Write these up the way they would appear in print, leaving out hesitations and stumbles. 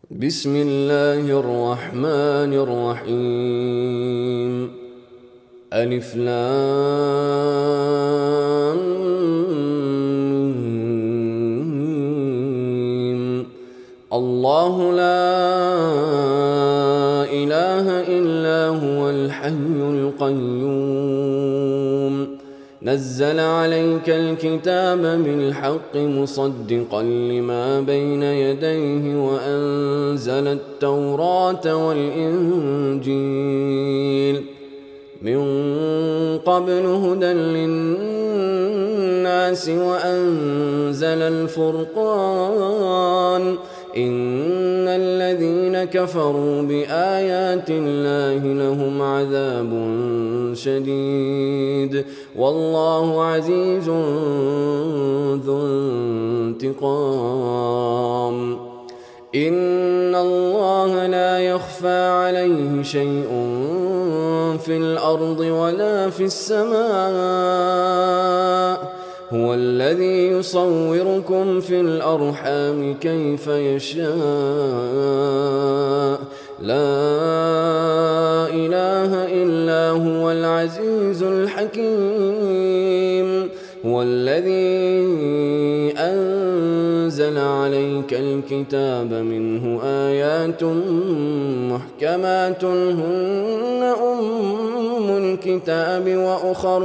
بسم الله الرحمن الرحيم. ألف لام ميم. الله لا إله إلا هو الحي القيوم نزل عليك الكتاب بالحق مصدقا لما بين يديه وأنزل التوراة والإنجيل من قبل هدى للناس وأنزل الفرقان إن الذين كفروا بآيات الله لهم عذاب شديد والله عزيز ذو انتقام. إن الله لا يخفى عليه شيء في الأرض ولا في السماء هو الذي يصوركم في الأرحام كيف يشاء لا إله إلا هو العزيز الحكيم. هو الذي أنزل عليك الكتاب منه آيات محكمات هن أم الكتاب وأخر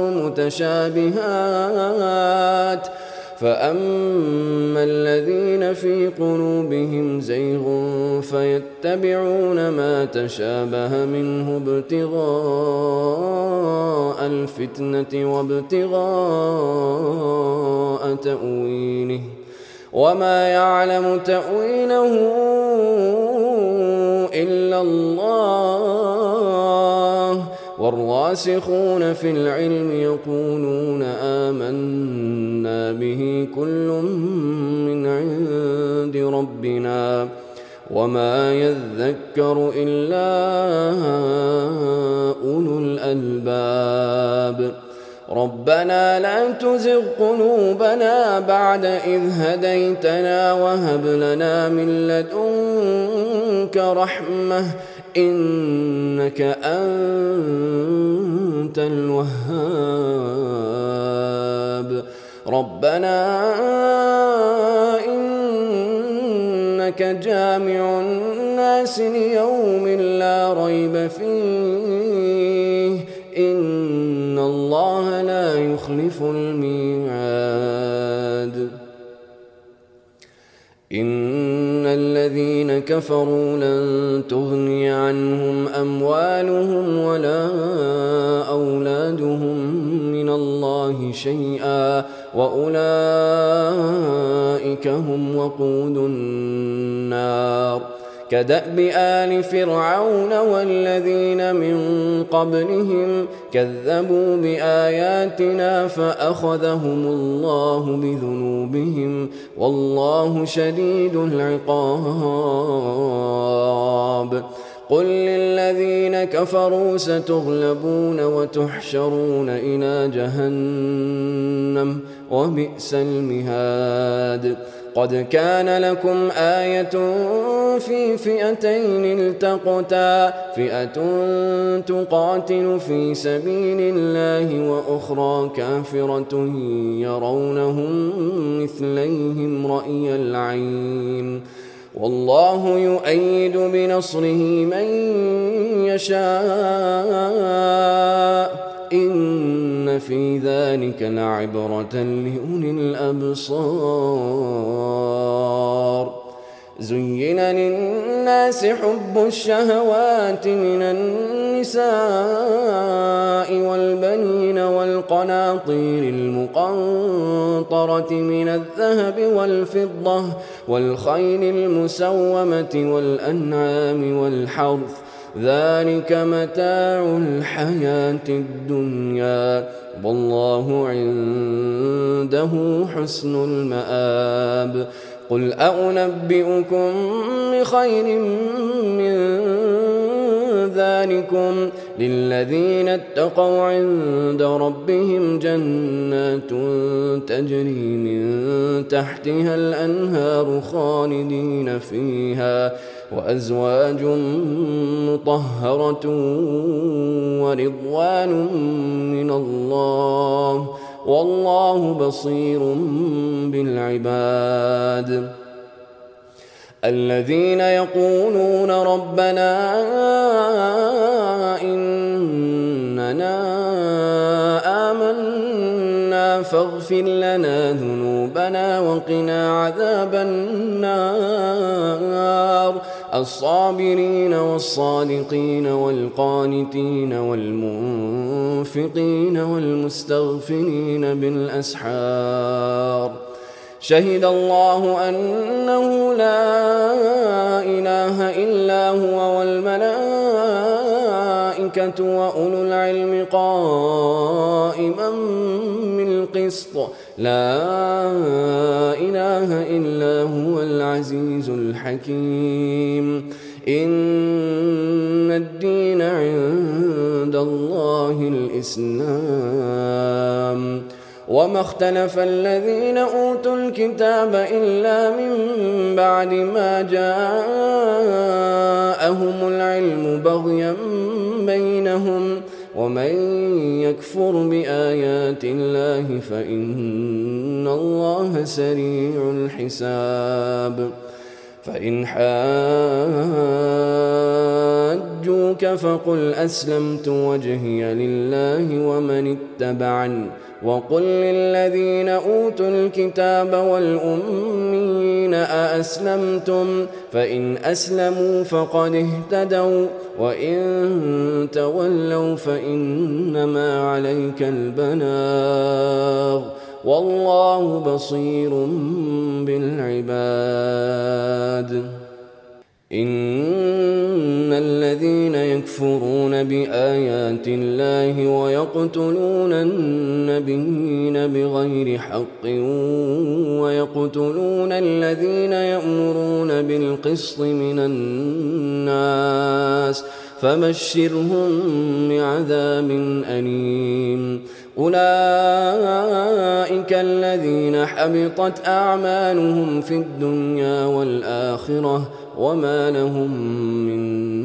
متشابهات فأما الذين في قلوبهم زيغ فيتبعون ما تشابه منه ابتغاء الفتنة وابتغاء تأويله وما يعلم تأويله إلا الله والراسخون في العلم يقولون آمنا به كل من عند ربنا وما يذكر إلا أولو الألباب. ربنا لا تزغ قلوبنا بعد إذ هديتنا وهب لنا من لدنك رحمة إنك أنت الوهاب. ربنا إنك جامع الناس ليوم لا ريب فيه إن الله لا يخلف الميعاد. إن الذين كفروا لن تغني عنهم أموالهم ولا أولادهم من الله شيئا وأولئك هم وقود النار. كدأب آل فرعون والذين من قبلهم كذبوا بآياتنا فأخذهم الله بذنوبهم والله شديد العقاب. قل للذين كفروا ستغلبون وتحشرون إلى جهنم وبئس المهاد. قد كان لكم آية في فئتين التقتا فئة تقاتل في سبيل الله وأخرى كافرة يرونهم مثليهم رأي العين والله يؤيد بنصره من يشاء إن في ذلك لعبرة لأولي الأبصار. زين للناس حب الشهوات من النساء والبنين والقناطير المقنطرة من الذهب والفضة والخيل المسومة والأنعام والحرث ذلك متاع الحياة الدنيا والله عنده حسن المآب. قل أنبئكم بخير من ذلكم للذين اتقوا عند ربهم جنات تجري من تحتها الأنهار خالدين فيها وأزواج مطهرة ورضوان من الله والله بصير بالعباد. الذين يقولون ربنا إننا آمنا فاغفر لنا ذنوبنا وقنا عذاب النار الصابرين والصادقين والقانتين والمنفقين والمستغفرين بالأسحار شهد الله أنه لا إله إلا هو والملائكة وأولو العلم قائما بالقسط لا إله إلا هو العزيز الحكيم إن الدين عند الله الإسلام وما اختلف الذين أوتوا الكتاب إلا من بعد ما جاءهم العلم بغيا بينهم ومن يكفر بآيات الله فإن الله سريع الحساب. فإن حاجوك فقل أسلمت وجهي لله ومن اتبعني وقل للذين أوتوا الكتاب والأميين أأسلمتم فإن أسلموا فقد اهتدوا وإن تولوا فإنما عليك البلاغ والله بصير بالعباد. إن الذين يكفرون بآيات الله ويقتلون النبيين بغير حق ويقتلون الذين يأمرون بالقسط من الناس فبشرهم بعذاب أليم. أولئك الذين حبطت أعمالهم في الدنيا والآخرة وما لهم من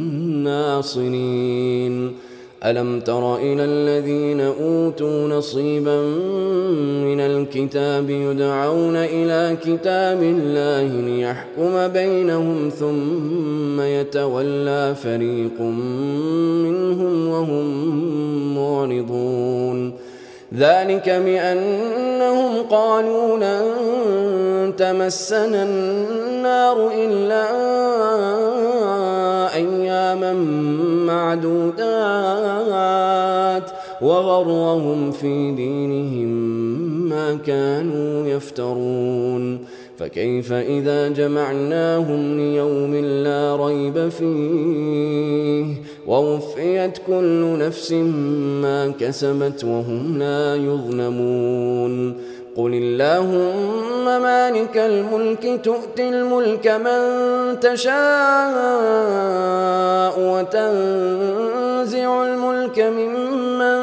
ناصرين. ألم تر إلى الذين أوتوا نصيبا من الكتاب يدعون إلى كتاب الله ليحكم بينهم ثم يتولى فريق منهم وهم معرضون ذلك بأنهم قالوا لن تمسنا النار إلا أياما معدودات وغرهم في دينهم ما كانوا يفترون. فكيف إذا جمعناهم ليوم لا ريب فيه ووفيت كل نفس ما كسبت وهم لا يظلمون. قل اللهم مالك الملك تؤتي الملك من تشاء وتنزع الملك ممن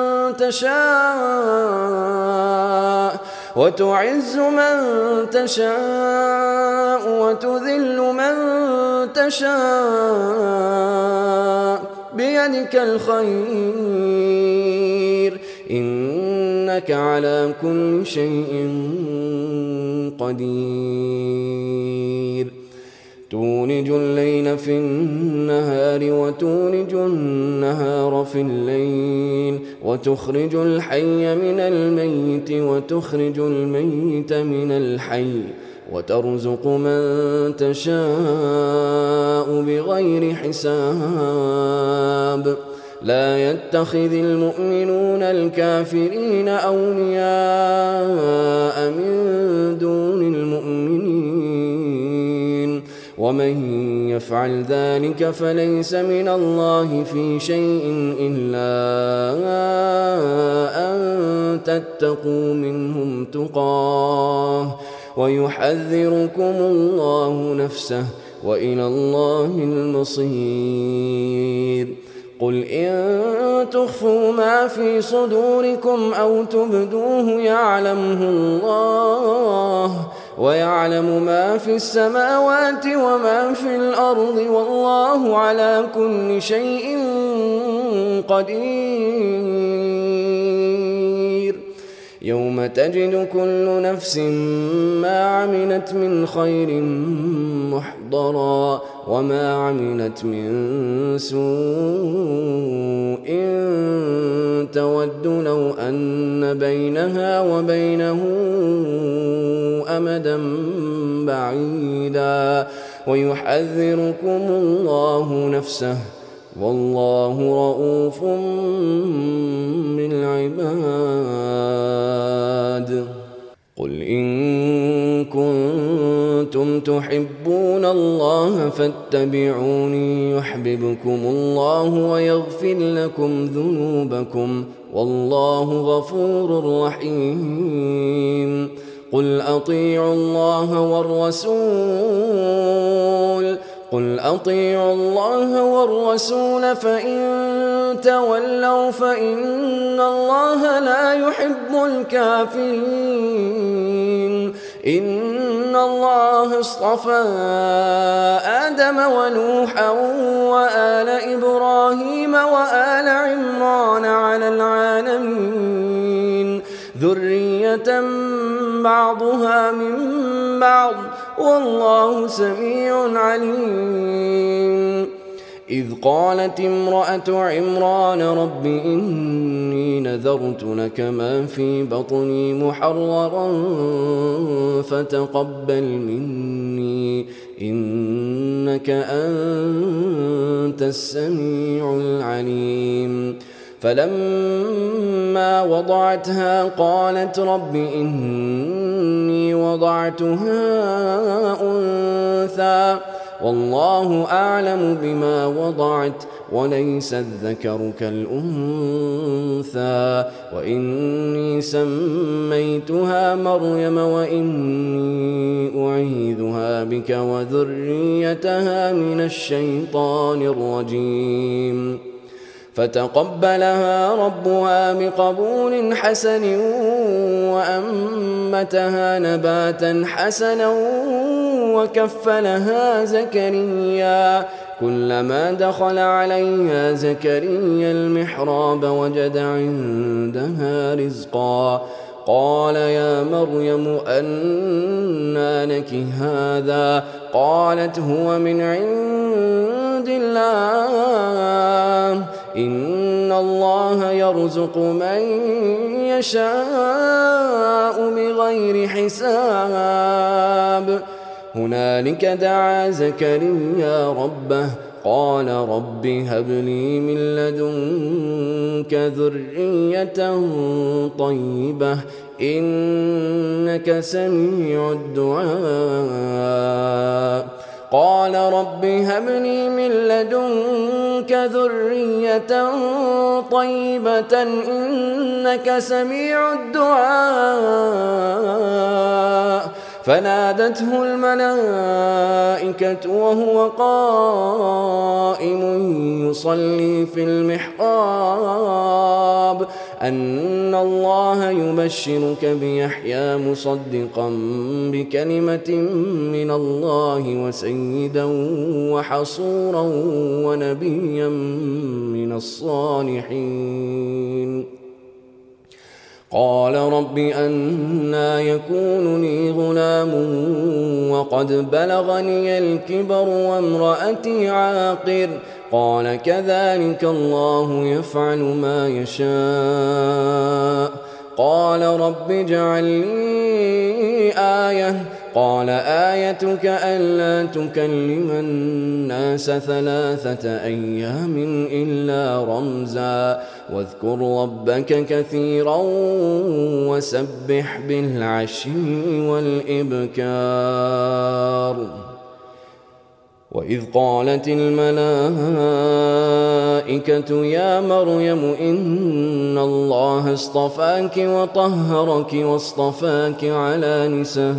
تشاء وتعز من تشاء وتذل من تشاء بيدك الخير إنك على كل شيء قدير. تولج الليل في النهار وتولج النهار في الليل وتخرج الحي من الميت وتخرج الميت من الحي وترزق من تشاء بغير حساب. لا يتخذ المؤمنون الكافرين أولياء من دون المؤمنين ومن يفعل ذلك فليس من الله في شيء إلا أن تتقوا منهم تقاه ويحذركم الله نفسه وإلى الله المصير. قل إن تخفوا ما في صدوركم أو تبدوه يعلمه الله ويعلم ما في السماوات وما في الأرض والله على كل شيء قدير. يوم تجد كل نفس ما عملت من خير محضرا وما عملت من سوء تود لو أن بينها وبينه أمدا بعيدا ويحذركم الله نفسه والله رؤوف بالعباد. قل إن كنتم تحبون الله فاتبعوني يحببكم الله ويغفر لكم ذنوبكم والله غفور رحيم. قل أطيعوا الله والرسول فإن تولوا فإن الله لا يحب الكافرين. إن الله اصطفى آدم ونوحا وآل إبراهيم وآل عمران على العالمين ذرية بعضها من بعض والله سميع عليم. إذ قالت امرأة عمران رب إني نذرت لك ما في بطني محررا فتقبل مني إنك أنت السميع العليم. فلما وضعتها قالت رب إني وضعتها أنثى والله أعلم بما وضعت وليس الذكر كالأنثى وإني سميتها مريم وإني أعيذها بك وذريتها من الشيطان الرجيم. فتقبلها ربها بقبول حسن وأنبتها نباتا حسنا وكفلها زكريا كلما دخل عليها زكريا المحراب وجد عندها رزقا قال يا مريم أنى لك هذا قالت هو من عند الله إن الله يرزق من يشاء بغير حساب. هنالك دعا زكريا ربه قال رب هب لي من لدنك ذرية طيبة إنك سميع الدعاء. قال رب هب لي من لدنك ذرية طيبة إنك سميع الدعاء. فنادته الملائكة وهو قائم يصلي في المحراب أن الله يبشرك بيحيى مصدقا بكلمة من الله وسيدا وحصورا ونبيا من الصالحين. قال رب أنى يكون لي غلام وقد بلغني الكبر وامرأتي عاقر قال كذلك الله يفعل ما يشاء. قال رب اجعل لي آية قال آيتك ألا تكلم الناس 3 أيام إلا رمزا واذكر ربك كثيرا وسبح بالعشي والإبكار. وإذ قالت الملائكة يا مريم إن الله اصطفاك وطهرك واصطفاك على نساء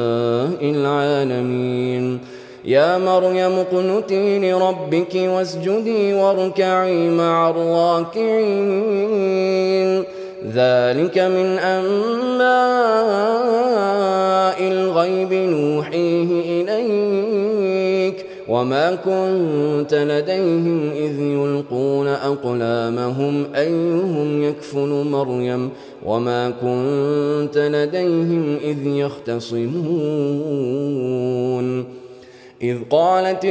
العالمين. يا مريم اقنتي لربك واسجدي واركعي مع الراكعين. ذلك من أنباء الغيب نوحيه إليك وما كنت لديهم إذ يلقون أقلامهم أيهم يكفل مريم وما كنت لديهم إذ يختصمون إذ قالت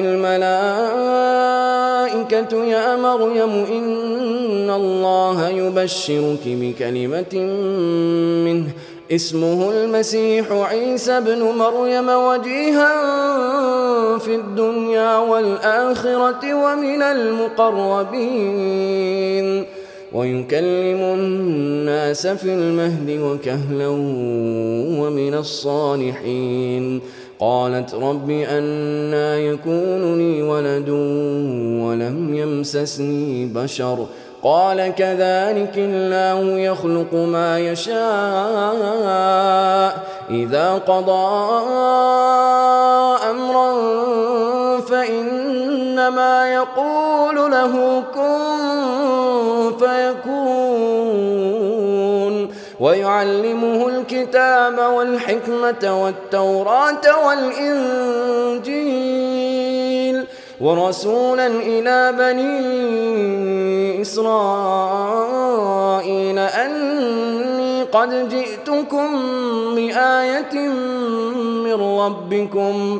الملائكة يا مريم إن الله يبشرك بكلمة منه اسمه المسيح عيسى ابن مريم وجيها في الدنيا والآخرة ومن المقربين ويكلم الناس في المهد وكهلا ومن الصالحين قالت رب أنى يكون لي ولد ولم يمسسني بشر قال كذلك الله يخلق ما يشاء إذا قضى أمرا فإنما يقول له كن فيكون ويعلمه الكتاب والحكمة والتوراة والإنجيل ورسولا إلى بني إسرائيل أني قد جئتكم بآية من ربكم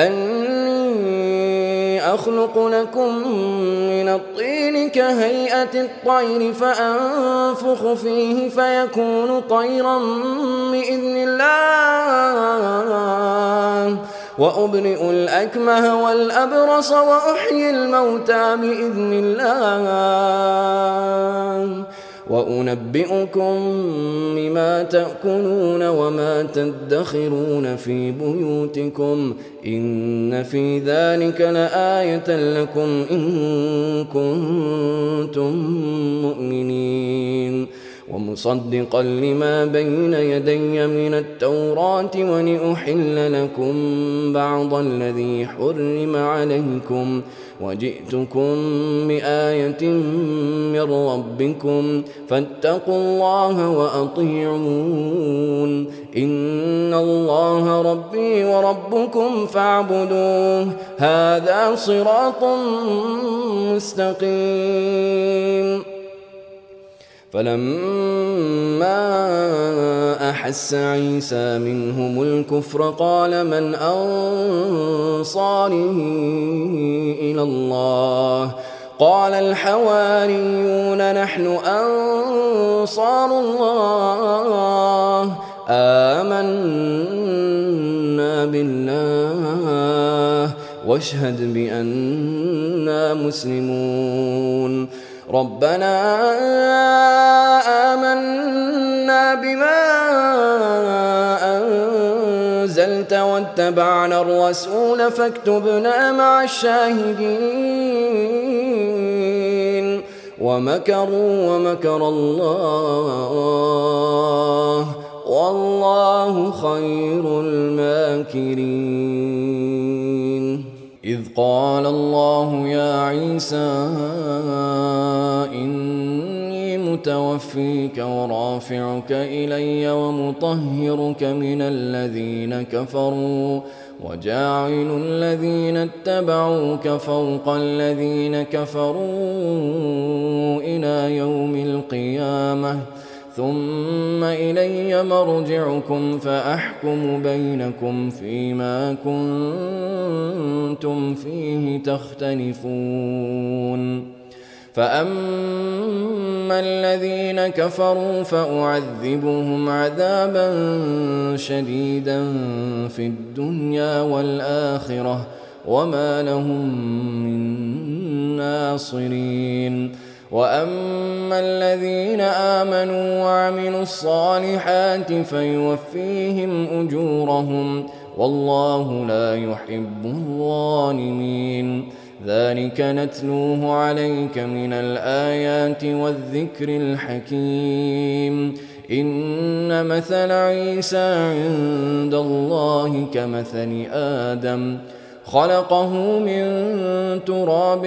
أني أخلق لكم من الطين كهيئة الطير فأنفخ فيه فيكون طيرا بإذن الله وأبرئ الأكمه والأبرص وأحيي الموتى بإذن الله وأنبئكم بما تأكلون وما تدخرون في بيوتكم إن في ذلك لآية لكم إن كنتم مؤمنين ومصدقا لما بين يدي من التوراة ولأحل لكم بعض الذي حرم عليكم وجئتكم بآية من ربكم فاتقوا الله وأطيعون إن الله ربي وربكم فاعبدوه هذا صراط مستقيم فلما أحس عيسى منهم الكفر قال من أنصاري إلى الله قال الحواريون نحن أنصار الله آمنا بالله واشهد بأننا مسلمون ربنا آمنا بما أنزلت واتبعنا الرسول فاكتبنا مع الشاهدين ومكروا ومكر الله والله خير الماكرين إذ قال الله يا عيسى إني متوفيك ورافعك إلي ومطهرك من الذين كفروا وجاعل الذين اتبعوك فوق الذين كفروا إلى يوم القيامة ثم إلي مرجعكم فأحكم بينكم فيما كنتم فيه تختلفون فأما الذين كفروا فأعذبهم عذابا شديدا في الدنيا والآخرة وما لهم من ناصرين وأما الذين آمنوا وعملوا الصالحات فيوفيهم أجورهم والله لا يحب الظالمين ذلك نتلوه عليك من الآيات والذكر الحكيم إن مثل عيسى عند الله كمثل آدم خلقه من تراب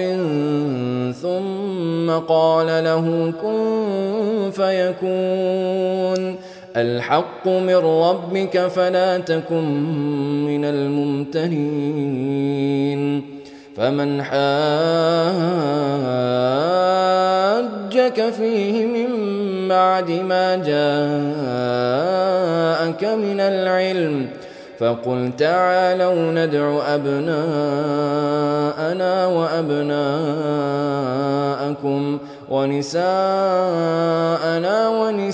ثم قال له كن فيكون الحق من ربك فلا تكن من الممترين فمن حاجك فيه من بعد ما جاءك من العلم فقل تعالوا ندع أبناءنا وأبناءكم ونساءنا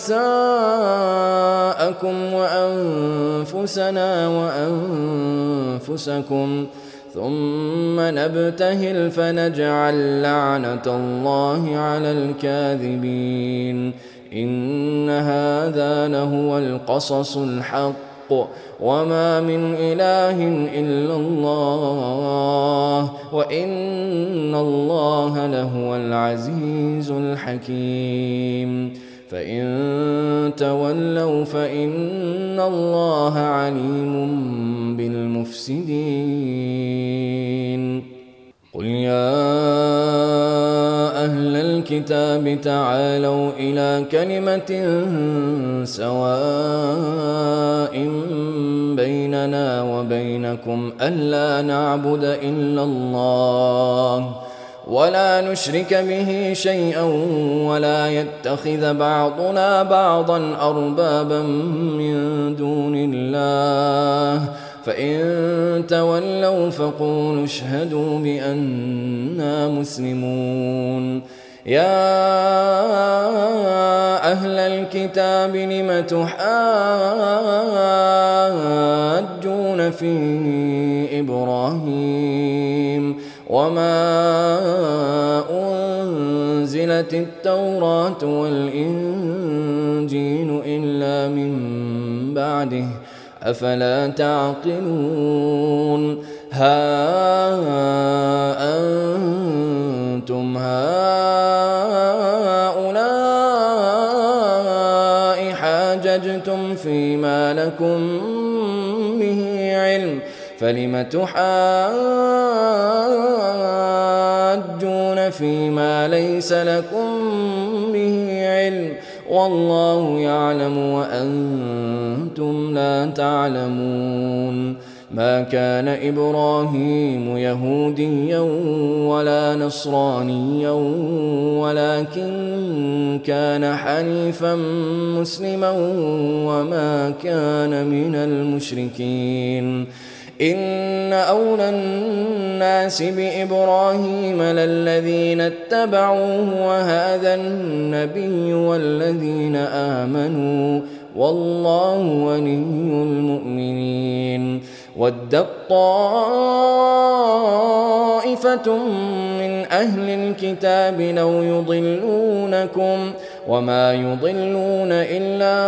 ونساءكم وأنفسنا وأنفسكم ثم نبتهل فنجعل لعنة الله على الكاذبين إن هذا لهو القصص الحق وما من إله إلا الله وإن الله لهو العزيز الحكيم فإن تولوا فإن الله عليم بالمفسدين قل يا أهل الكتاب تعالوا إلى كلمة سواء بيننا وبينكم ألا نعبد إلا الله ولا نشرك به شيئا ولا يتخذ بعضنا بعضا أربابا من دون الله فإن تولوا فقولوا اشهدوا بأننا مسلمون يا أهل الكتاب لم تحاجون في إبراهيم وما أنزلت التوراة والإنجيل إلا من بعده أفلا تعقلون ها أنتم هؤلاء حاججتم فيما لكم به علم فلم تحاجون فيما ليس لكم به علم والله يعلم وأنتم لا تعلمون ما كان إبراهيم يهوديا ولا نصرانيا ولكن كان حنيفا مسلما وما كان من المشركين إن أولى الناس بإبراهيم للذين اتبعوه وهذا النبي والذين آمنوا والله ولي المؤمنين ودت طائفة من أهل الكتاب لو يضلونكم وما يضلون إلا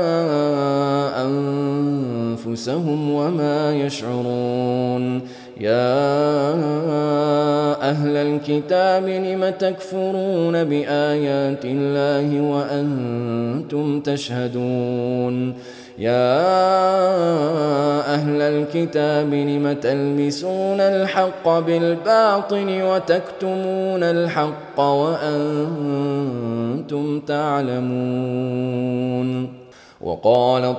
أنفسهم وما يشعرون يا أهل الكتاب لم تكفرون بآيات الله وأنتم تشهدون يا أهل الكتاب لم تلبسون الحق بالباطل وتكتمون الحق وأنتم تعلمون وقالت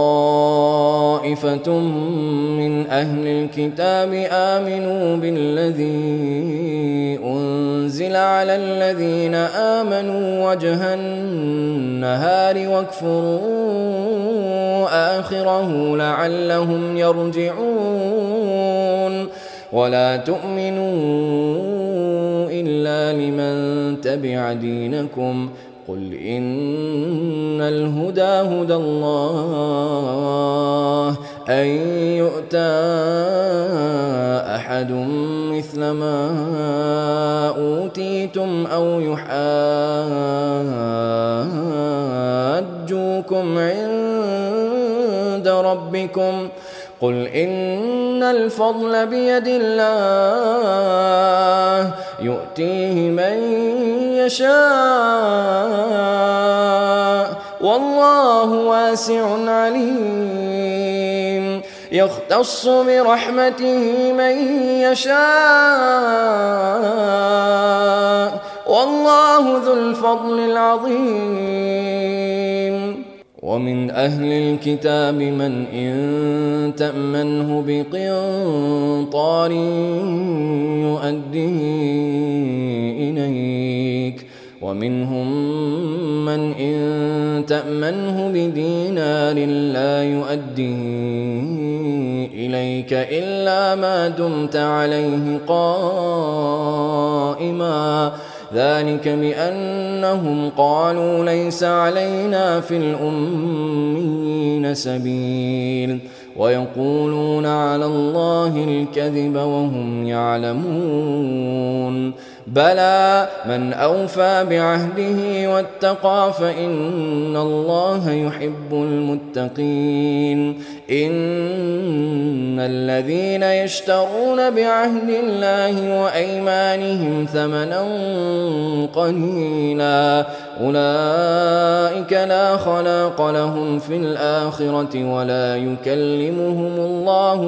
طائفة من أهل الكتاب آمنوا بالذي أنزل على الذين آمنوا وجه النهار واكفروا آخره لعلهم يرجعون ولا تؤمنوا إلا لمن تبع دينكم قل إن الهدى هدى الله أن يؤتى أحد مثل ما أوتيتم أو يحاجوكم عند ربكم قل إن الفضل بيد الله يؤتيه من يشاء والله واسع عليم يختص برحمته من يشاء والله ذو الفضل العظيم. ومن أهل الكتاب من إن تأمنه بقنطار يؤديه إليك ومنهم من إن تأمنه بدينار لا يؤديه إليك إلا ما دمت عليه قائما ذلك بأنهم قالوا ليس علينا في الأميين سبيل ويقولون على الله الكذب وهم يعلمون بلى من أوفى بعهده واتقى فإن الله يحب المتقين إن الذين يشترون بعهد الله وأيمانهم ثمنا قليلا أولئك لا خلاق لهم في الآخرة ولا يكلمهم الله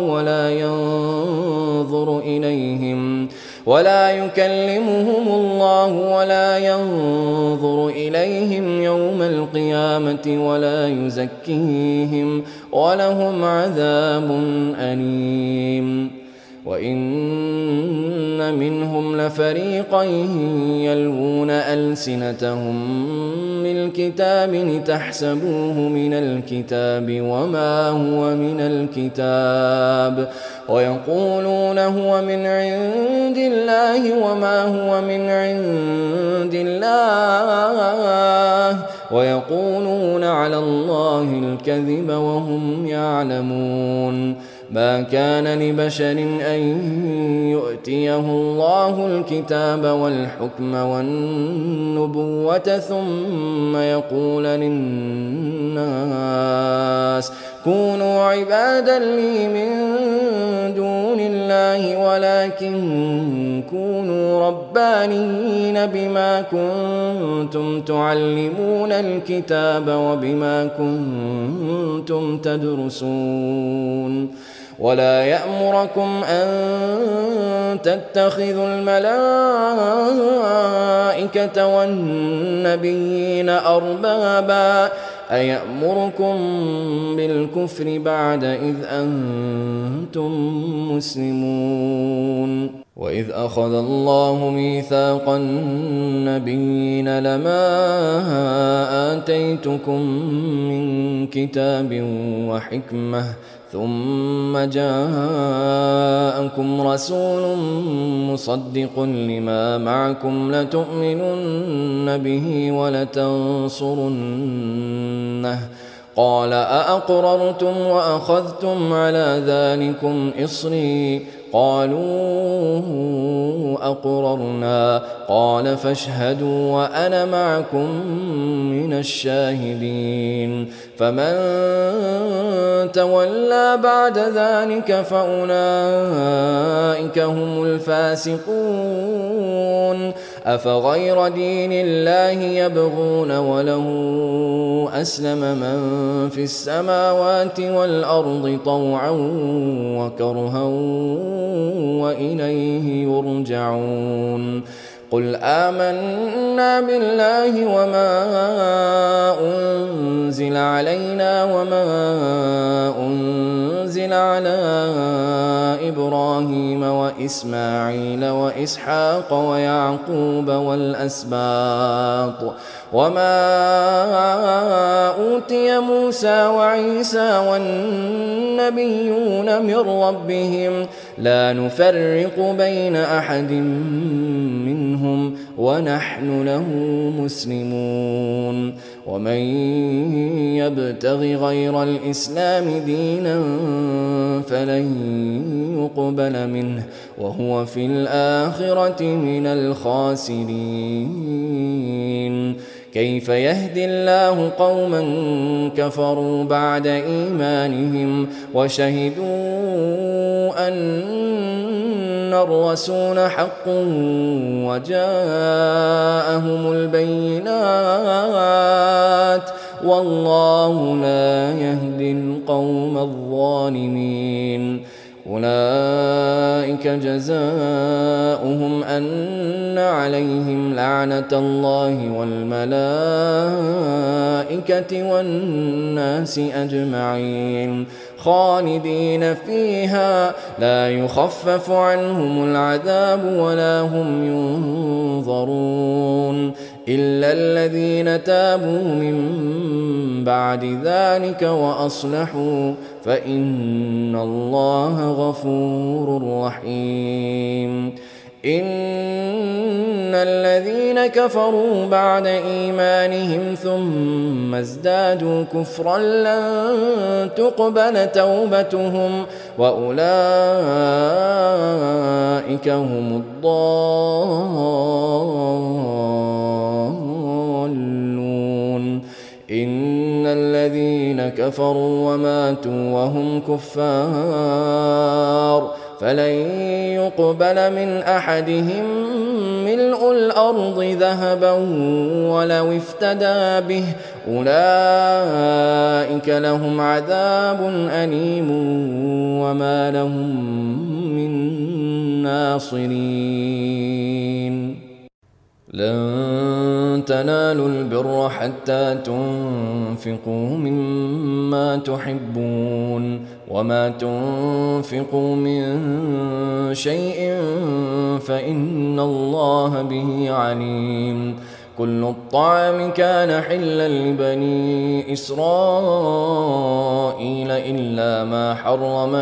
ولا ينظر إليهم يوم القيامة ولا يزكيهم ولهم عذاب أليم. وإن منهم لفريقا يلوون ألسنتهم بالكتاب لتحسبوه من الكتاب وما هو من الكتاب ويقولون هو من عند الله وما هو من عند الله ويقولون على الله الكذب وهم يعلمون ما كان لبشر أن يؤتيه الله الكتاب والحكم والنبوة ثم يقول للناس كونوا عبادا لي من دون الله ولكن كونوا ربانيين بما كنتم تعلمون الكتاب وبما كنتم تدرسون ولا يأمركم أن تتخذوا الملائكة والنبيين أربابا أيأمركم بالكفر بعد إذ أنتم مسلمون وإذ أخذ الله ميثاق النبيين لما آتيتكم من كتاب وحكمة ثم جاءكم رسول مصدق لما معكم لتؤمنن به ولتنصرنه قال أأقررتم وأخذتم على ذلكم إصري قالوا أقررنا قال فاشهدوا وأنا معكم من الشاهدين فمن تولى بعد ذلك فأولئك هم الفاسقون أفغير دين الله يبغون وله أسلم من في السماوات والأرض طوعا وكرها وإليه يرجعون قل آمنا بالله وما أنزل علينا وما أنزل على إبراهيم وإسماعيل وإسحاق ويعقوب والأسباط وما أوتي موسى وعيسى والنبيون من ربهم لا نفرق بين أحد منهم ونحن له مسلمون ومن يبتغ غير الإسلام دينا فلن يقبل منه وهو في الآخرة من الخاسرين كيف يهدي الله قوما كفروا بعد إيمانهم وشهدوا أن الرسول حق وجاءهم البينات والله لا يهدي القوم الظالمين. أولئك جزاؤهم أن عليهم لعنة الله والملائكة والناس أجمعين خالدين فيها لا يخفف عنهم العذاب ولا هم ينظرون إلا الذين تابوا من بعد ذلك وأصلحوا فإن الله غفور رحيم. إن الذين كفروا بعد إيمانهم ثم ازدادوا كفرا لن تقبل توبتهم وأولئك هم الضالون. إن الذين كفروا وماتوا وهم كفار فلن يقبل من أحدهم ملء الأرض ذهبا ولو افتدى به أولئك لهم عذاب أليم وما لهم من ناصرين. لن تنالوا البر حتى تنفقوا مما تحبون وما تنفقوا من شيء فإن الله به عليم. كل الطعام كان حلا لبني إسرائيل إلا ما حرم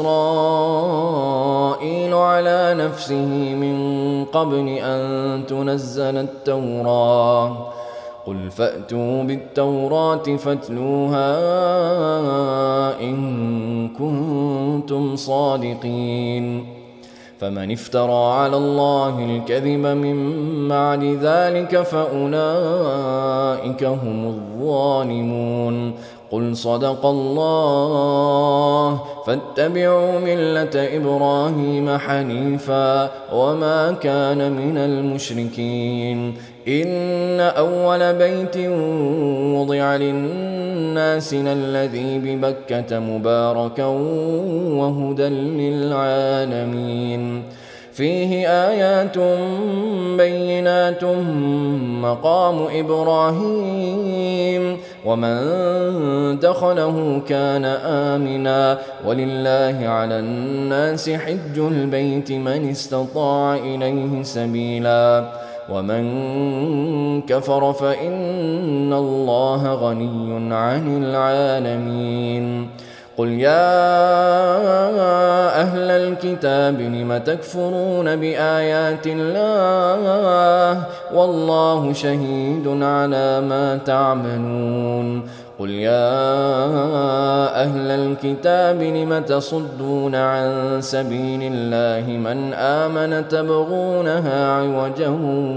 إسرائيل على نفسه من قبل أن تنزل التوراة. قل فأتوا بالتوراة فاتلوها إن كنتم صادقين. فمن افترى على الله الكذب من بعد ذلك فأولئك هم الظالمون. قل صدق الله فاتبعوا ملة إبراهيم حنيفا وما كان من المشركين. إن أول بيت وضع للناس الذي ببكة مباركا وهدى للعالمين. فيه آيات بينات مقام إبراهيم ومن دخله كان آمنا ولله على الناس حج البيت من استطاع إليه سبيلا ومن كفر فإن الله غني عن العالمين. قل يا أهل الكتاب لم تكفرون بآيات الله والله شهيد على ما تعملون. قل يا أهل الكتاب لم تصدون عن سبيل الله من آمن تبغونها عوجا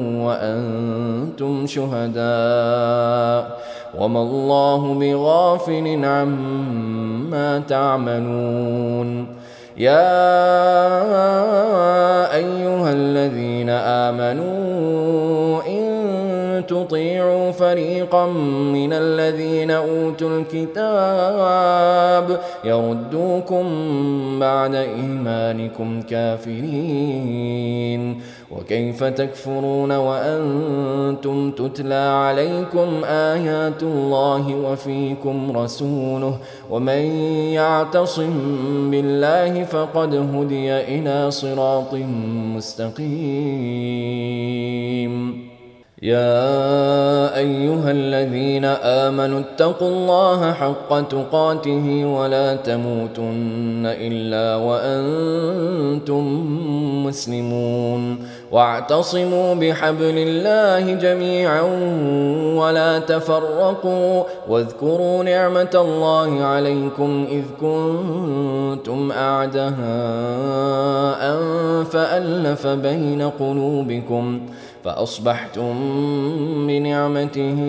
وأنتم شهداء وما الله بغافل عما تعملون. يا أيها الذين آمنوا إن تطيعوا فريقا من الذين أوتوا الكتاب يردوكم بعد إيمانكم كافرين. وكيف تكفرون وأنتم تتلى عليكم آيات الله وفيكم رسوله ومن يعتصم بالله فقد هدي إلى صراط مستقيم. يا أيها الذين آمنوا اتقوا الله حق تقاته ولا تموتن إلا وأنتم مسلمون. واعتصموا بحبل الله جميعا ولا تفرقوا واذكروا نعمة الله عليكم إذ كنتم أعداء فألف بين قلوبكم فأصبحتم بنعمته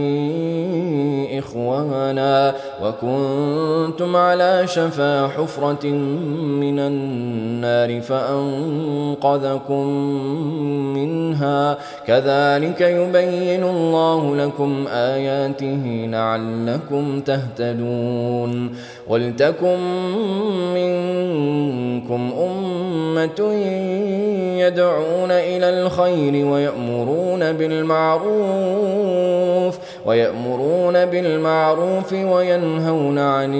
إخوانا وكنتم على شفا حفرة من النار فأنقذكم منها منها كذلك يبين الله لكم آياته لعلكم تهتدون ولتكن منكم أمة يدعون إلى الخير ويأمرون بالمعروف وينهون عن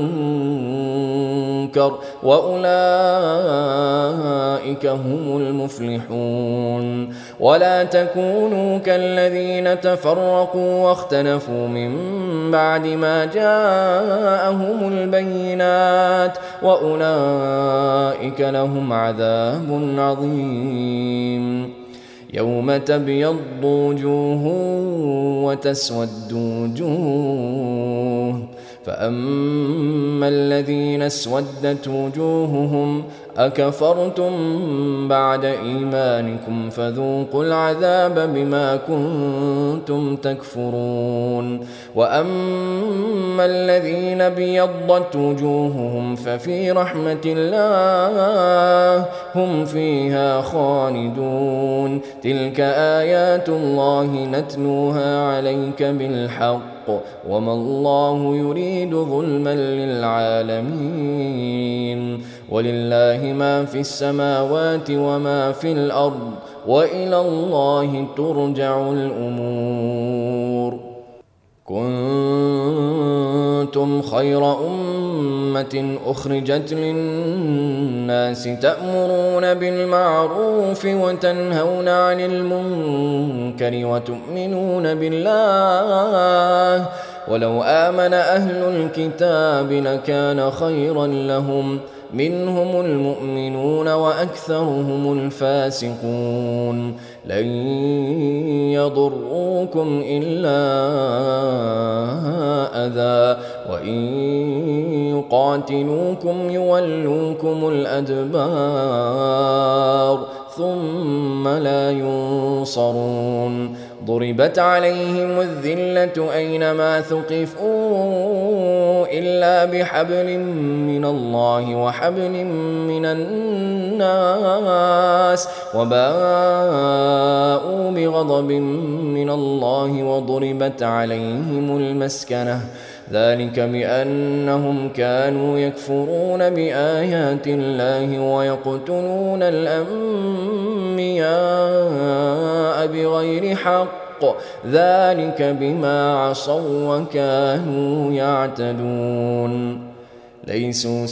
المنكر وأولئك هم المفلحون ولا تكونوا كالذين تفرقوا واختلفوا من بعد ما جاءهم البينات وأولئك لهم عذاب عظيم يوم تبيض وجوه وتسود وجوه فأما الذين اسودت وجوههم أكفرتم بعد إيمانكم فذوقوا العذاب بما كنتم تكفرون وأما الذين ابيضت وجوههم ففي رحمة الله هم فيها خالدون تلك آيات الله نتلوها عليك بالحق وما الله يريد ظلما للعالمين ولله ما في السماوات وما في الأرض وإلى الله ترجع الأمور كنتم خير أمة أخرجت للناس تأمرون بالمعروف وتنهون عن المنكر وتؤمنون بالله ولو آمن أهل الكتاب لكان خيرا لهم منهم المؤمنون وأكثرهم الفاسقون لن يضروكم إلا أذى وإن يقاتلوكم يولوكم الأدبار ثم لا ينصرون ضربت عليهم الذلة أينما ثقفوا إلا بحبل من الله وحبل من الناس وباءوا بغضب من الله وضربت عليهم المسكنة ذلك بأنهم كانوا يكفرون بآيات الله ويقتلون الأنبياء بغير حق ذلك بما عصوا وكانوا يعتدون ليسوا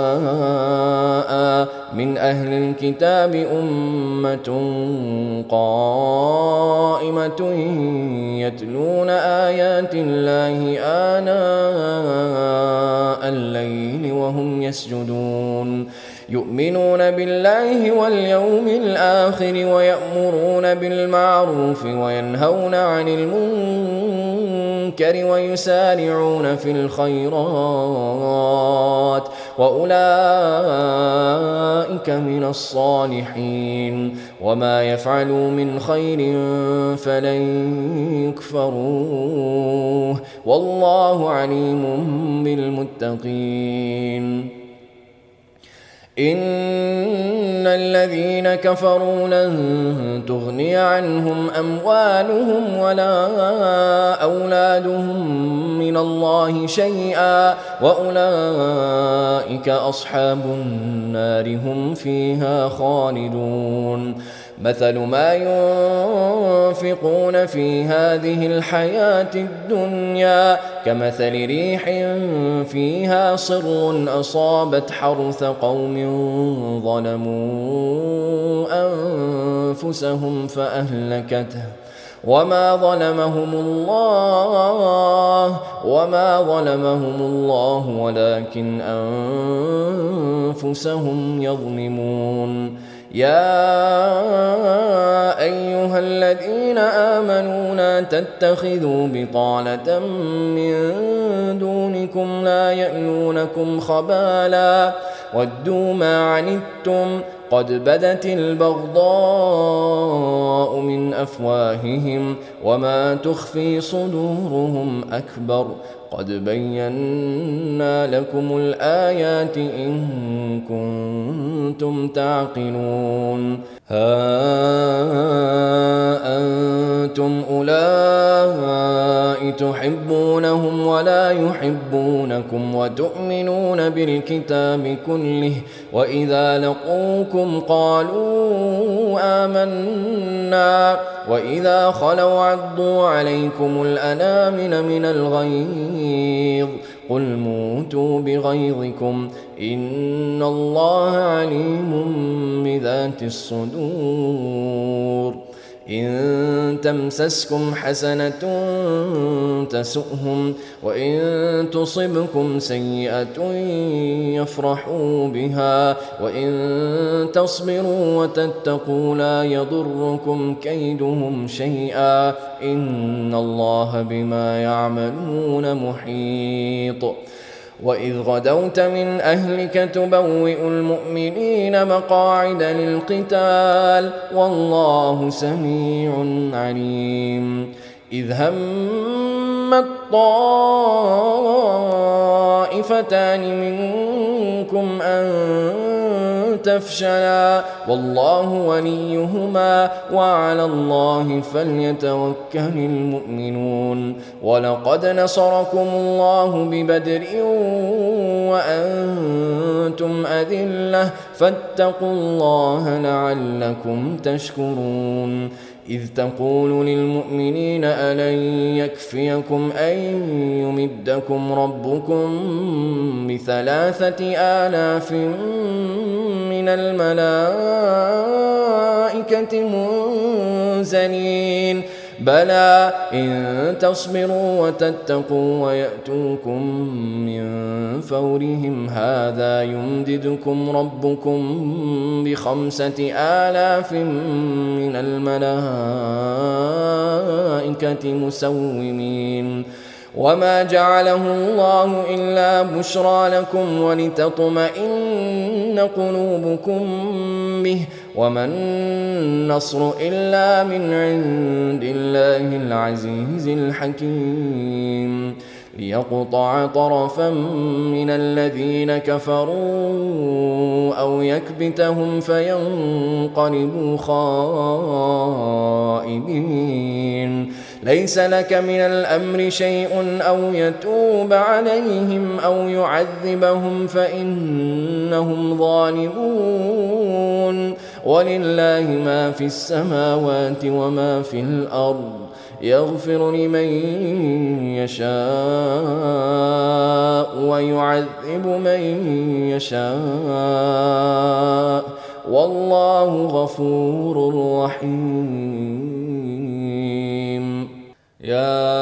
سواء من أهل الكتاب أمة قائمة يتلون آيات الله آناء الليل وهم يسجدون يؤمنون بالله واليوم الآخر ويأمرون بالمعروف وينهون عن المنكر ويسارعون في الخيرات وأولئك من الصالحين وما يفعلوا من خير فلن يكفروه والله عليم بالمتقين إن الذين كفروا لن تغني عنهم أموالهم ولا أولادهم من الله شيئا وأولئك أصحاب النار هم فيها خالدون مثل ما ينفقون في هذه الحياة الدنيا كمثل ريح فيها صر أصابت حرث قوم ظلموا أنفسهم فأهلكته وما ظلمهم الله ولكن أنفسهم يظلمون يا أيها الذين آمنوا لا تتخذوا بطانة من دونكم لا يألونكم خبالا ودوا ما عنتم قد بدت البغضاء من أفواههم وما تخفي صدورهم أكبر قد بينا لكم الآيات إن كنتم تعقلون ها تحبونهم ولا يحبونكم وتؤمنون بالكتاب كله وإذا لقوكم قالوا آمنا وإذا خلوا عضوا عليكم الأنامل من الغيظ قل موتوا بغيظكم إن الله عليم بذات الصدور إن تمسسكم حسنة تسؤهم وإن تصبكم سيئة يفرحوا بها وإن تصبروا وتتقوا لا يضركم كيدهم شيئا إن الله بما يعملون محيط وإذ غدوت من أهلك تبوئ المؤمنين مقاعد للقتال والله سميع عليم إذ همت طائفتان منكم أن تفشلا والله وليهما وعلى الله فليتوكل المؤمنون ولقد نصركم الله ببدر وأنتم أذلة فاتقوا الله لعلكم تشكرون إذ تقول للمؤمنين ألن يكفيكم أن يمدكم ربكم ب3,000 من الملائكة منزلين بلى إن تصبروا وتتقوا ويأتوكم من فورهم هذا يمددكم ربكم ب5,000 من الملائكة مسومين وما جعله الله إلا بشرى لكم ولتطمئن قلوبكم به وما النصر إلا من عند الله العزيز الحكيم ليقطع طرفا من الذين كفروا أو يكبتهم فينقلبوا خائبين ليس لك من الأمر شيء أو يتوب عليهم أو يعذبهم فإنهم ظالمون ولله ما في السماوات وما في الأرض يغفر لمن يشاء ويعذب من يشاء والله غفور رحيم يا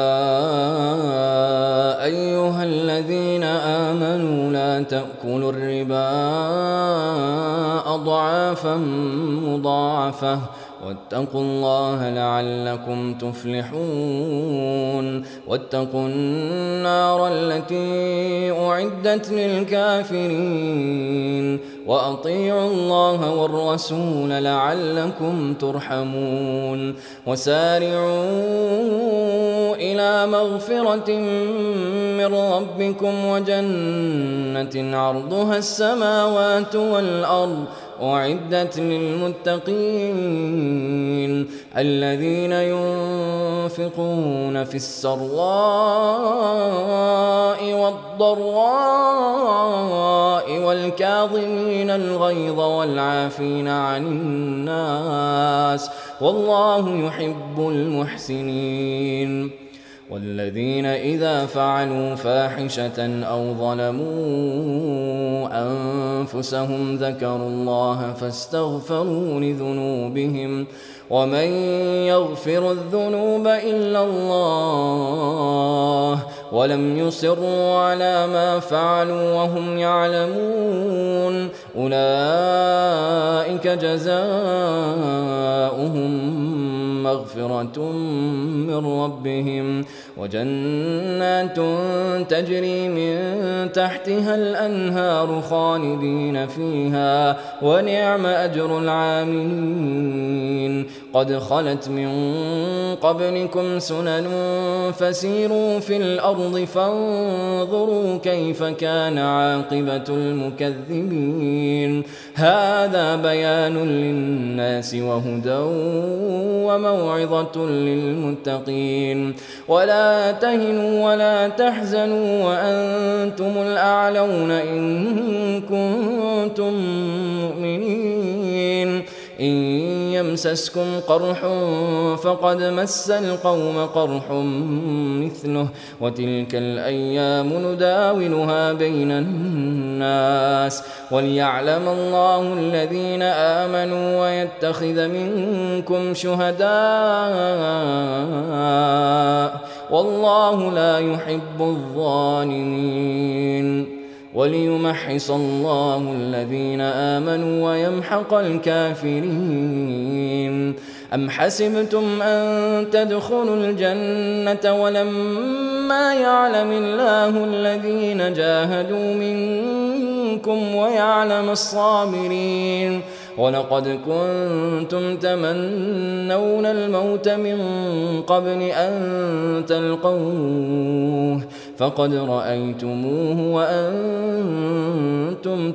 أيها الذين آمنوا لا تأكلوا الربا أضعافا مضاعفة واتقوا الله لعلكم تفلحون واتقوا النار التي أعدت للكافرين وأطيعوا الله والرسول لعلكم ترحمون وسارعوا إلى مغفرة من ربكم وجنة عرضها السماوات والأرض أعدت للمتقين الذين ينفقون في السراء والضراء والكاظمين الغيظ والعافين عن الناس والله يحب المحسنين والذين إذا فعلوا فاحشة أو ظلموا أنفسهم ذكروا الله فاستغفروا لذنوبهم ومن يغفر الذنوب إلا الله ولم يصروا على ما فعلوا وهم يعلمون أولئك جزاؤهم مغفرة من ربهم وجنات تجري من تحتها الأنهار خالدين فيها ونعم أجر العاملين قد خلت من قبلكم سنن فسيروا في الأرض فانظروا كيف كان عاقبة المكذبين هذا بيان للناس وهدى موعظة للمتقين. ولا تهنوا ولا تحزنوا وأنتم الأعلون إن كنتم مؤمنين. إن يمسسكم قرح فقد مس القوم قرح مثله وتلك الأيام نداولها بين الناس وليعلم الله الذين آمنوا ويتخذ منكم شهداء والله لا يحب الظالمين. وليمحص الله الذين آمنوا ويمحق الكافرين. أم حسبتم أن تدخلوا الجنة ولما يعلم الله الذين جاهدوا منكم ويعلم الصابرين. ولقد كنتم تمنون الموت من قبل أن تلقوه فقد رأيتموه وأنتم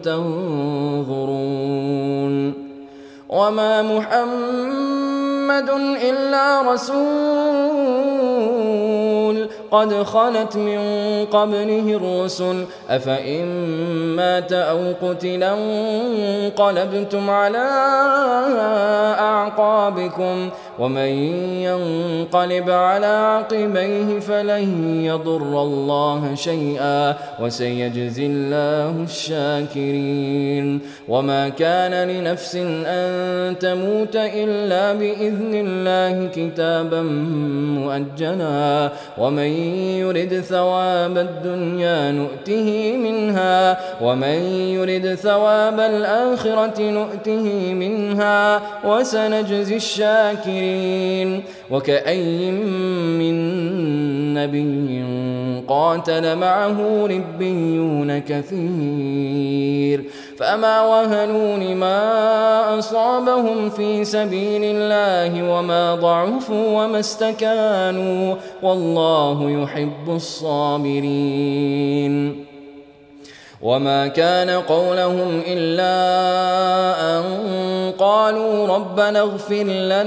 تنظرون. وما محمد إلا رسول قد خلت من قبله الرسل أفإن مات أو قتلا انقلبتم على أعقابكم ومن ينقلب على عقبيه فلن يضر الله شيئا وسيجزي الله الشاكرين. وما كان لنفس أن تموت إلا بإذن الله كتابا مؤجلا ومن يرد ثواب الدنيا نؤته منها ومن يرد ثواب الآخرة نؤته منها وسنجزي الشاكرين. وكأي من نبي قاتل معه ربيون كثير فما وهنوا لما أصابهم في سبيل الله وما ضعفوا وما استكانوا والله يحب الصابرين. وما كان قولهم إلا أن قالوا ربنا اغفر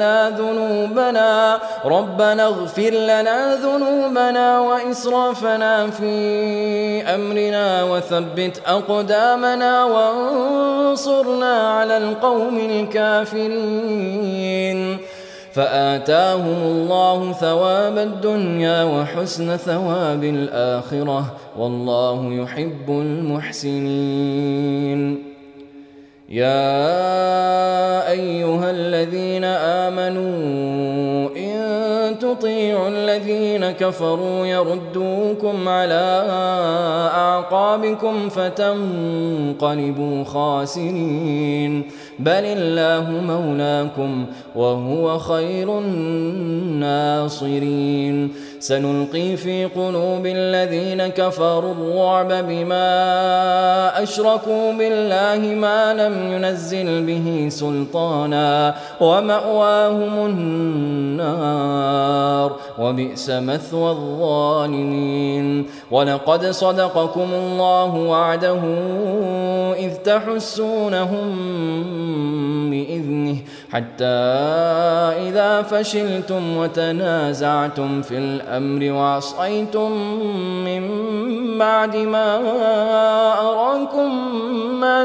لنا ذنوبنا وإسرافنا في أمرنا وثبت أقدامنا وانصرنا على القوم الكافرين. فآتاهم الله ثواب الدنيا وحسن ثواب الآخرة والله يحب المحسنين. يا أيها الذين آمنوا إن تطيعوا الذين كفروا يردوكم على أعقابكم فتنقلبوا خاسرين بل الله مولاكم وهو خير الناصرين. سنلقي في قلوب الذين كفروا الرعب بما أشركوا بالله ما لم ينزل به سلطانا ومأواهم النار وبئس مثوى الظالمين. ولقد صدقكم الله وعده إذ تحسونهم بإذنه حتى إذا فشلتم وتنازعتم في الأمر وعصيتم من بعد ما أراكم ما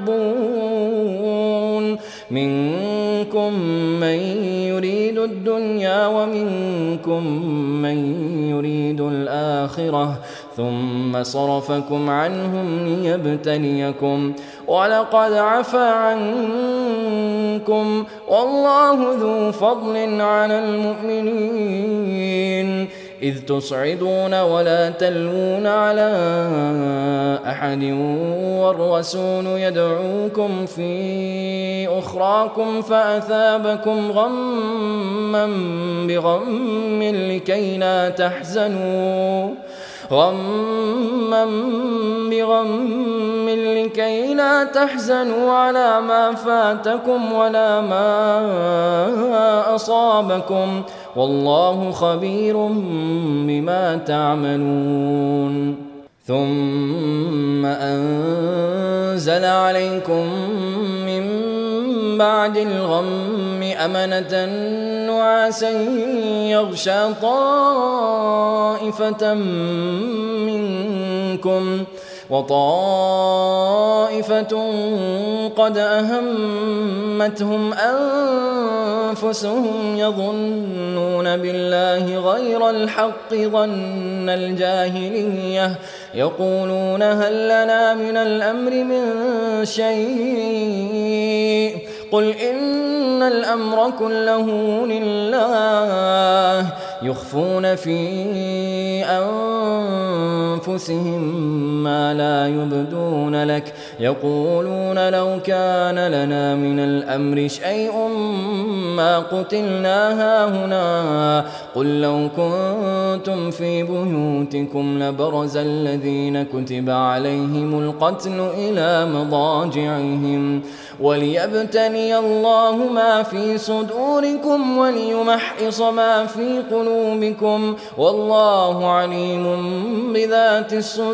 تحبون منكم من يريد الدنيا ومنكم من يريد الآخرة ثم صرفكم عنهم ليبتليكم ولقد عفا عنكم والله ذو فضل على المؤمنين إذ تصعدون ولا تلوون على أحد والرسول يدعوكم في أخراكم فأثابكم غما بغم لكي لا تحزنوا على ما فاتكم ولا ما أصابكم والله خبير بما تعملون. ثم أنزل عليكم من بعد الغم أمنة نعاسا يغشى طائفة منكم وطائفة قد أهمتهم أنفسهم يظنون بالله غير الحق ظن الجاهلية يقولون هل لنا من الأمر من شيء قل إن الأمر كله لله يخفون في أنفسهم ما لا يبدون لك يقولون لو كان لنا من الأمر شيء ما قتلنا هاهنا قل لو كنتم في بيوتكم لبرز الذين كتب عليهم القتل إلى مضاجعهم وليبتلي الله ما في صدوركم وليمحص ما في قلوبكم والله عليم بذات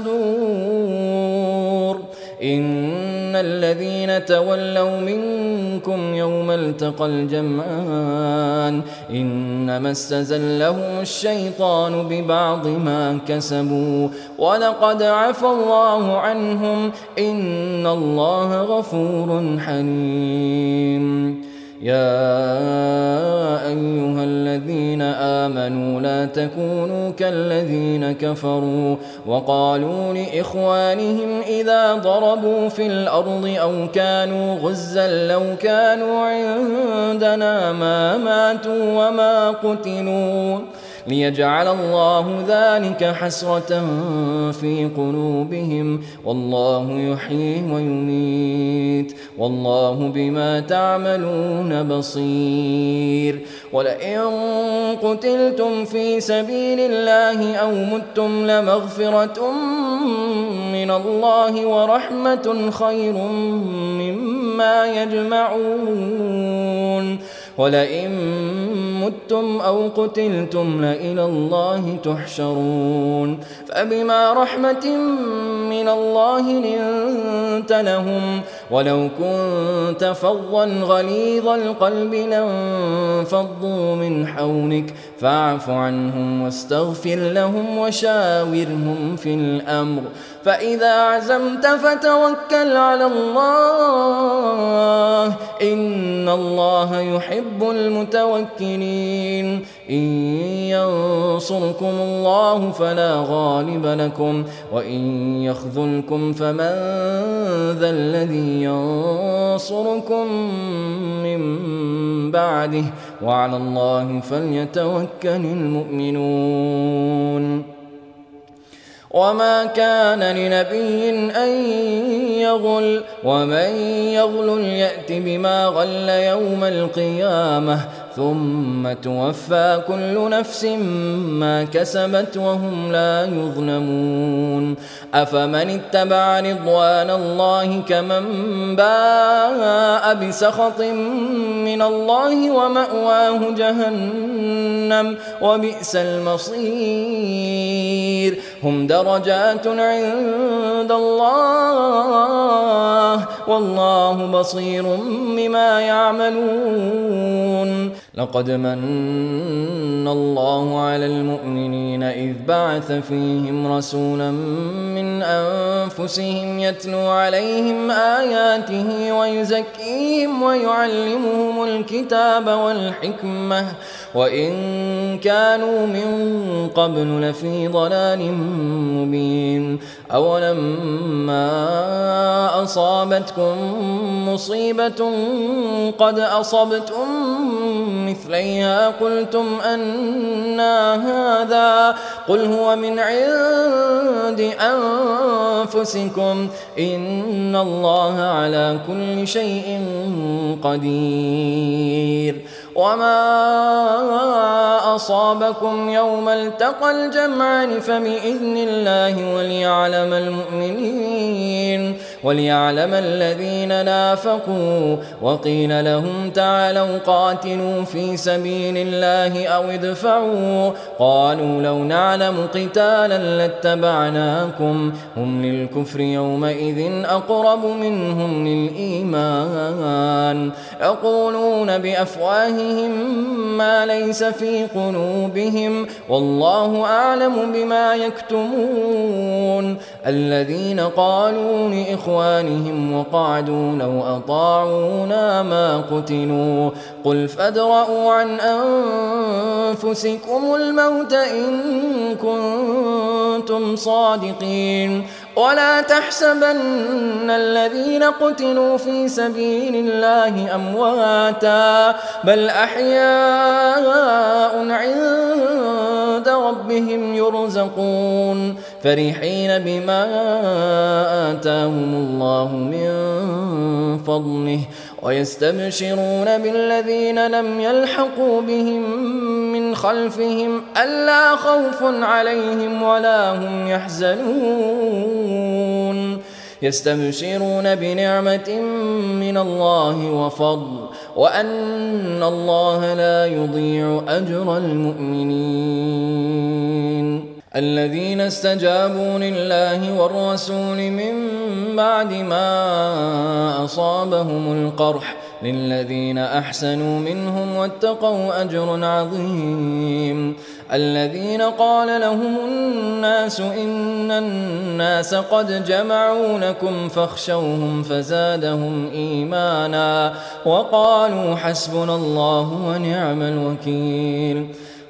الصدور إن الذين تولوا منكم يوم التقى الجمعان إنما استزلهم الشيطان ببعض ما كسبوا ولقد عفى الله عنهم إن الله غفور حليم يا أيها الذين آمنوا لا تكونوا كالذين كفروا وقالوا لإخوانهم إذا ضربوا في الأرض أو كانوا غزا لو كانوا عندنا ما ماتوا وما قتلوا ليجعل الله ذلك حسرة في قلوبهم والله يحيي ويميت والله بما تعملون بصير ولئن قتلتم في سبيل الله أو متم لمغفرة من الله ورحمة خير مما يجمعون ولئن متم أو قتلتم لإلى الله تحشرون فبما رحمة من الله لنت لهم ولو كنت فظا غليظ القلب لانفضوا من حولك فاعف عنهم واستغفر لهم وشاورهم في الأمر فإذا عزمت فتوكل على الله إن الله يحب المتوكلين إن ينصركم الله فلا غالب لكم وإن يخذلكم فمن ذا الذي ينصركم من بعده وعلى الله فليتوكل المؤمنون وما كان لنبي أن يغل ومن يغل يأت بما غل يوم القيامة ثم توفى كل نفس ما كسبت وهم لا يظلمون أفمن اتبع رضوان الله كمن باء بسخط من الله ومأواه جهنم وبئس المصير هم درجات عند الله والله بصير بما يعملون لقد من الله على المؤمنين إذ بعث فيهم رسولا من أنفسهم يتلو عليهم آياته ويزكيهم ويعلمهم الكتاب والحكمة وإن كانوا من قبل لفي ضلال مبين أولما أصابتكم مصيبة قد أصبتم مثليها قلتم أنى هذا قل هو من عند أنفسكم إن الله على كل شيء قدير وما أصابكم يوم التقى الجمعان فبإذن الله وليعلم المؤمنين وليعلم الذين نافقوا. وقيل لهم تعالوا قاتلوا في سبيل الله أو ادفعوا. قالوا لو نعلم قتالا لاتبعناكم. هم للكفر يومئذ أقرب منهم للإيمان. يقولون بأفواههم ما ليس في قلوبهم والله أعلم بما يكتمون. الذين قالوا لإخوانهم وقعدوا لو أطاعونا ما قتلوا. قل فادرءوا عن أنفسكم الموت إن كنتم صادقين. ولا تحسبن الذين قتلوا في سبيل الله أمواتا بل أحياء عند ربهم يرزقون فرحين بما آتاهم الله من فضله ويستبشرون بالذين لم يلحقوا بهم من خلفهم ألا خوف عليهم ولا هم يحزنون. يستبشرون بنعمة من الله وفضل وأن الله لا يضيع أجر المؤمنين. الذين استجابوا لله والرسول من بعد ما أصابهم القرح للذين أحسنوا منهم واتقوا أجر عظيم. الذين قال لهم الناس إن الناس قد جمعوا لكم فاخشوهم فزادهم إيمانا وقالوا حسبنا الله ونعم الوكيل.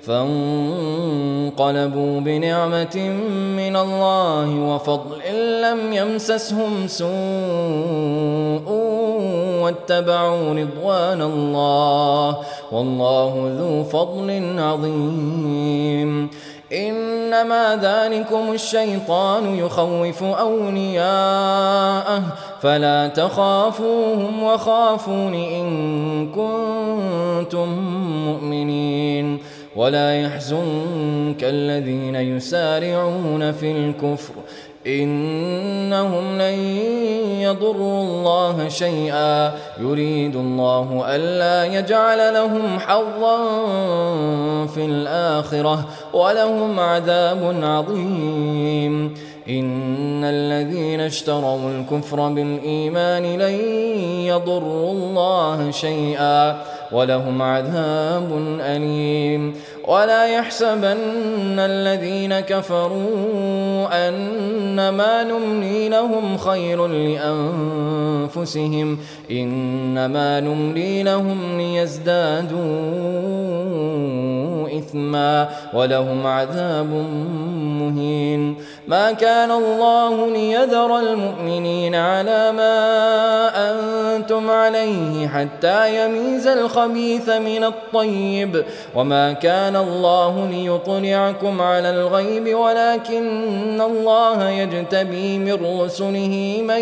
فانقلبوا بنعمة من الله وفضل لم يمسسهم سوء واتبعوا رضوان الله والله ذو فضل عظيم. إنما ذلكم الشيطان يخوف أولياءه فلا تخافوهم وخافون إن كنتم مؤمنين. ولا يحزنك الذين يسارعون في الكفر إنهم لن يضروا الله شيئا يريد الله ألا يجعل لهم حظا في الآخرة ولهم عذاب عظيم. إن الذين اشتروا الكفر بالإيمان لن يضروا الله شيئا ولهم عذاب أليم. ولا يحسبن الذين كفروا أنما نملي لهم خير لأنفسهم إنما نملي لهم ليزدادوا إثما ولهم عذاب مهين. ما كان الله ليذر المؤمنين على ما أنتم عليه حتى يميز الخبيث من الطيب وما كان الله ليطلعكم على الغيب ولكن الله يجتبي من رسله من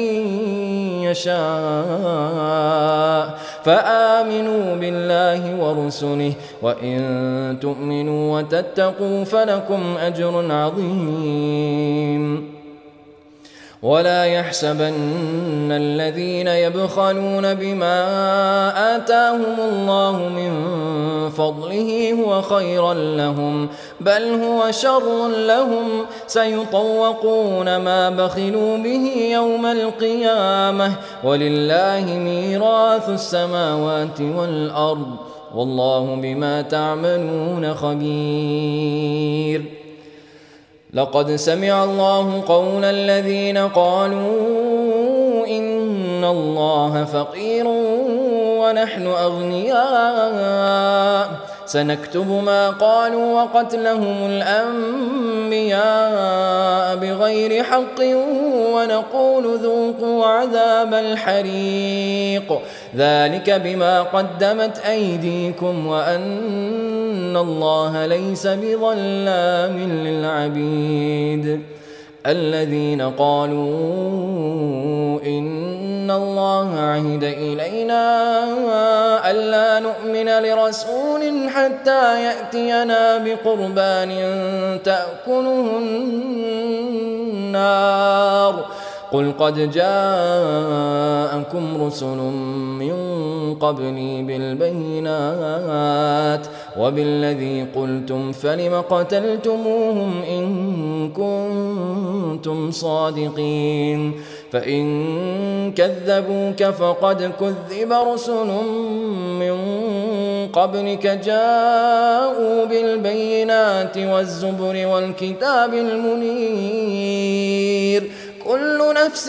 يشاء فآمنوا بالله ورسله وإن تؤمنوا وتتقوا فلكم أجر عظيم. ولا يحسبن الذين يبخلون بما آتاهم الله من فضله هو خيرا لهم بل هو شر لهم سيطوقون ما بخلوا به يوم القيامة ولله ميراث السماوات والأرض والله بما تعملون خبير. لقد سمع الله قول الذين قالوا إن الله فقير ونحن أغنياء سنكتب ما قالوا وقتلهم الأنبياء بغير حق ونقول ذوقوا عذاب الحريق ذلك بما قدمت أيديكم وأن الله ليس بظلام للعبيد. الذين قالوا إن الله عهد إلينا ألا نؤمن لرسول حتى يأتينا بقربان تأكله النار قل قد جاءكم رسل من قبلي بالبينات وبالذي قلتم فلم قتلتموهم إن كنتم صادقين فإن كذبوك فقد كذب رسل من قبلك جاءوا بالبينات والزبر والكتاب المنير كل نفس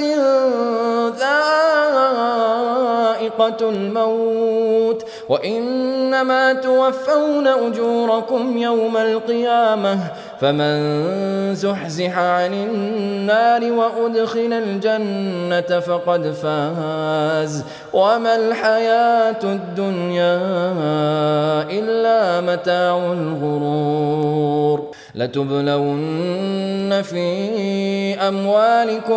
ذائقة الموت وإنما توفون أجوركم يوم القيامة فمن زحزح عن النار وأدخل الجنة فقد فاز وما الحياة الدنيا إلا متاع الغرور لتبلون في أموالكم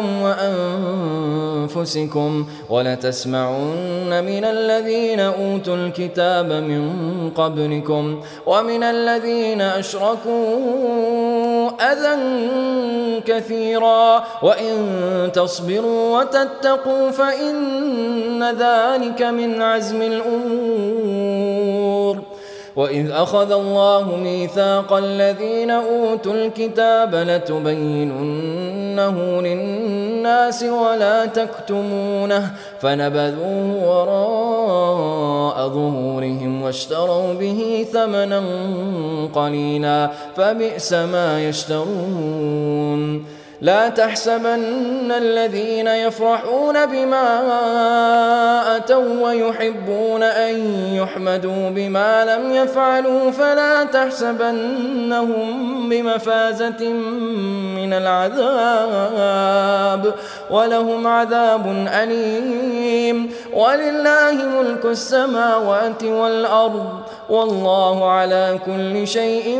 وأنفسكم ولتسمعن من الذين أوتوا الكتاب من قبلكم ومن الذين أشركوا أذى كثيرا وإن تصبروا وتتقوا فإن ذلك من عزم الأمور وإذ أخذ الله ميثاق الذين أوتوا الكتاب لتبيننه للناس ولا تكتمونه فنبذوه وراء ظهورهم واشتروا به ثمنا قليلا فبئس ما يشترون لا تحسبن الذين يفرحون بما أتوا ويحبون أن يحمدوا بما لم يفعلوا فلا تحسبنهم بمفازة من العذاب ولهم عذاب أليم ولله ملك السماوات والأرض والله على كل شيء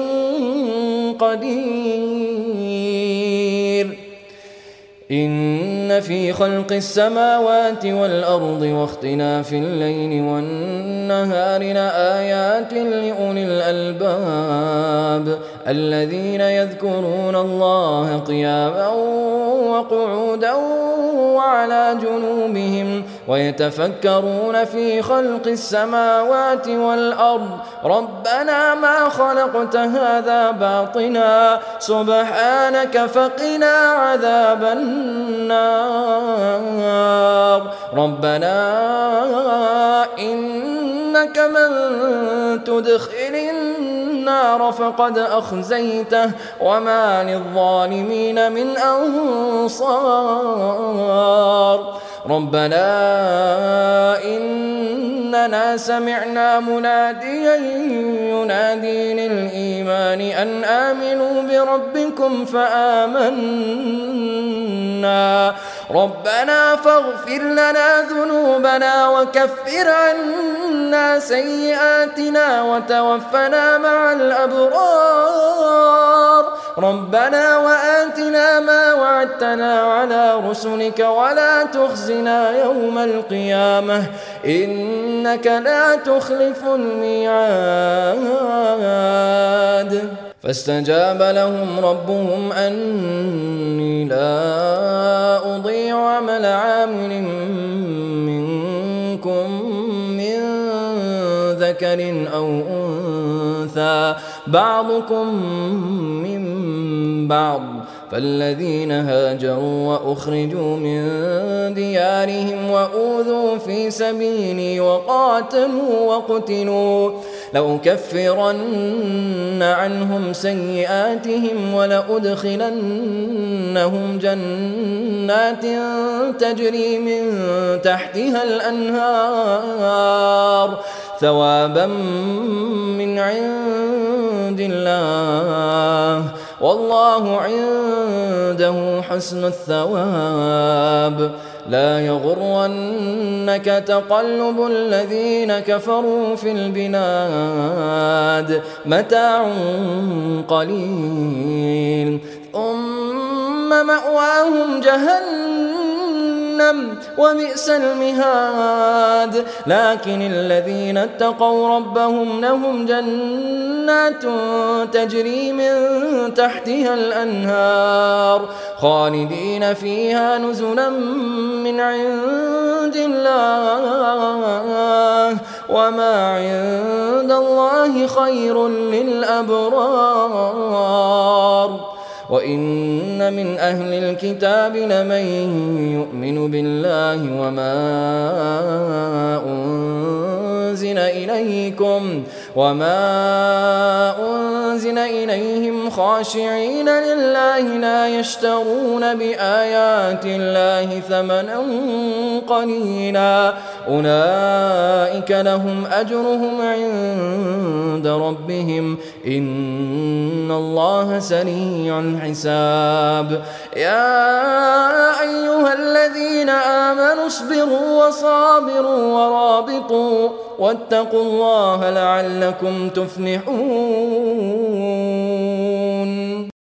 قدير إن في خلق السماوات والأرض واختلاف الليل والنهار لآيات لأولي الألباب الذين يذكرون الله قياما وقعودا وعلى جنوبهم ويتفكرون في خلق السماوات والأرض ربنا ما خلقت هذا باطلا سبحانك فقنا عذاب النار ربنا إنك من تدخل النار فقد أخزيته وما للظالمين من أنصار ربنا إننا سمعنا مناديا ينادي للإيمان أن آمنوا بربكم فآمنا ربنا فاغفر لنا ذنوبنا وكفر عنا سيئاتنا وتوفنا مع الأبرار ربنا وآتنا ما وعدتنا على رسلك ولا تخزنا يوم القيامة إنك لا تخلف الميعاد فاستجاب لهم ربهم أني لا أضيع عمل عامل منكم من ذكر أو أنثى بعضكم من بعض فالذين هاجروا وأخرجوا من ديارهم وأوذوا في سبيلي وقاتلوا وقتلوا لأكفرن عنهم سيئاتهم ولأدخلنهم جنات تجري من تحتها الأنهار ثوابا من عند الله والله عنده حسن الثواب لا يغرنك تقلب الذين كفروا في البلاد متاع قليل ثم مأواهم جهنم جهنم وبئس المهاد. لكن الذين اتقوا ربهم لهم جنات تجري من تحتها الأنهار خالدين فيها نزلا من عند الله وما عند الله خير للأبرار. وإن من أهل الكتاب لمن يؤمن بالله وما أنزل إليهم خاشعين لله لا يشترون بآيات الله ثمنا قليلا أولئك لهم أجرهم عند ربهم إن الله سريع الحساب. يا أيها الذين آمنوا اصبروا وصابروا ورابطوا واتقوا الله لعلكم تفلحون.